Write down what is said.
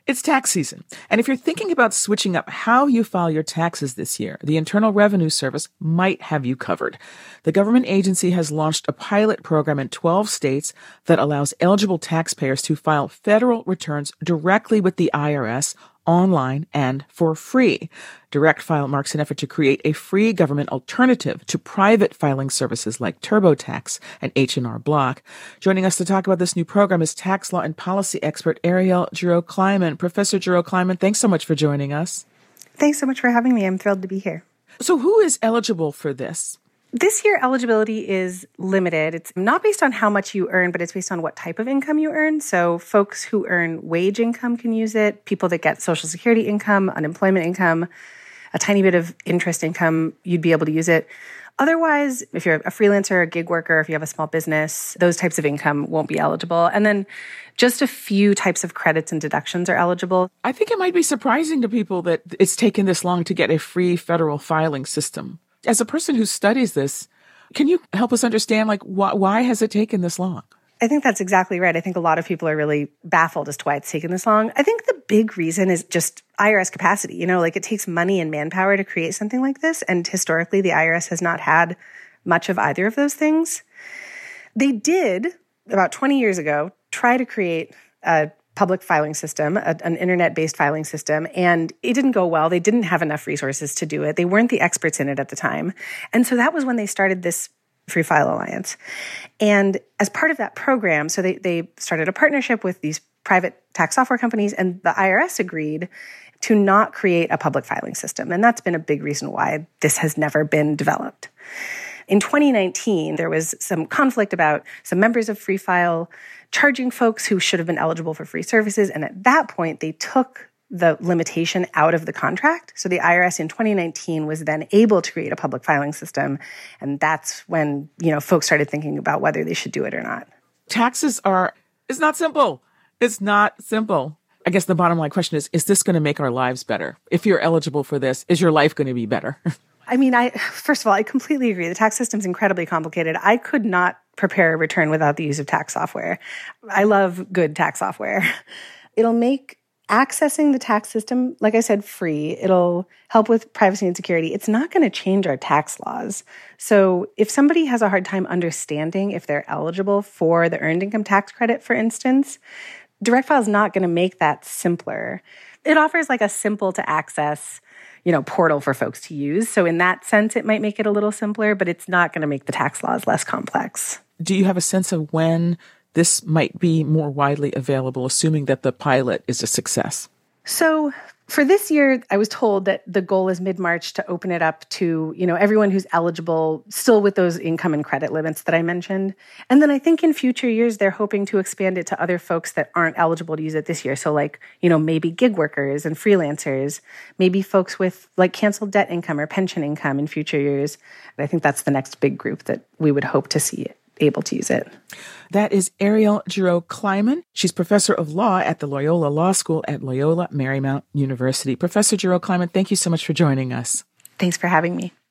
It's tax season, and if you're thinking about switching up how you file your taxes this year, the Internal Revenue Service might have you covered. The government agency has launched a pilot program in 12 states that allows eligible taxpayers to file federal returns directly with the IRS online and for free. Direct File marks an effort to create a free government alternative to private filing services like TurboTax and H&R Block. Joining us to talk about this new program is tax law and policy expert Ariel Giroux-Kleiman. Professor Giroux-Kleiman, thanks so much for joining us. Thanks so much for having me. I'm thrilled to be here. So who is eligible for this? This year, eligibility is limited. It's not based on how much you earn, but it's based on what type of income you earn. So folks who earn wage income can use it. People that get Social Security income, unemployment income, a tiny bit of interest income, you'd be able to use it. Otherwise, if you're a freelancer, a gig worker, if you have a small business, those types of income won't be eligible. And then just a few types of credits and deductions are eligible. I think it might be surprising to people that it's taken this long to get a free federal filing system. As a person who studies this, can you help us understand, why has it taken this long? I think that's exactly right. I think a lot of people are really baffled as to why it's taken this long. I think the big reason is just IRS capacity. It takes money and manpower to create something like this. And historically, the IRS has not had much of either of those things. They did, about 20 years ago, try to create a public filing system, an internet-based filing system, and it didn't go well. They didn't have enough resources to do it. They weren't the experts in it at the time. And so that was when they started this Free File Alliance. And as part of that program, so they started a partnership with these private tax software companies, and the IRS agreed to not create a public filing system. And that's been a big reason why this has never been developed. In 2019, there was some conflict about some members of Free File charging folks who should have been eligible for free services. And at that point, they took the limitation out of the contract. So the IRS in 2019 was then able to create a public filing system. And that's when, folks started thinking about whether they should do it or not. Taxes it's not simple. It's not simple. I guess the bottom line question is this going to make our lives better? If you're eligible for this, is your life going to be better? First of all, I completely agree. The tax system is incredibly complicated. I could not prepare a return without the use of tax software. I love good tax software. It'll make accessing the tax system, like I said, free. It'll help with privacy and security. It's not going to change our tax laws. So if somebody has a hard time understanding if they're eligible for the earned income tax credit, for instance, Direct File is not going to make that simpler. It offers a simple to access portal for folks to use. So in that sense, it might make it a little simpler, but it's not going to make the tax laws less complex. Do you have a sense of when this might be more widely available, assuming that the pilot is a success? So for this year, I was told that the goal is mid-March to open it up to, everyone who's eligible, still with those income and credit limits that I mentioned. And then I think in future years, they're hoping to expand it to other folks that aren't eligible to use it this year. So maybe gig workers and freelancers, maybe folks with canceled debt income or pension income in future years. I think that's the next big group that we would hope to see able to use it. That is Ariel Giroux-Kleiman. She's professor of law at the Loyola Law School at Loyola Marymount University. Professor Giroux-Kleiman, thank you so much for joining us. Thanks for having me.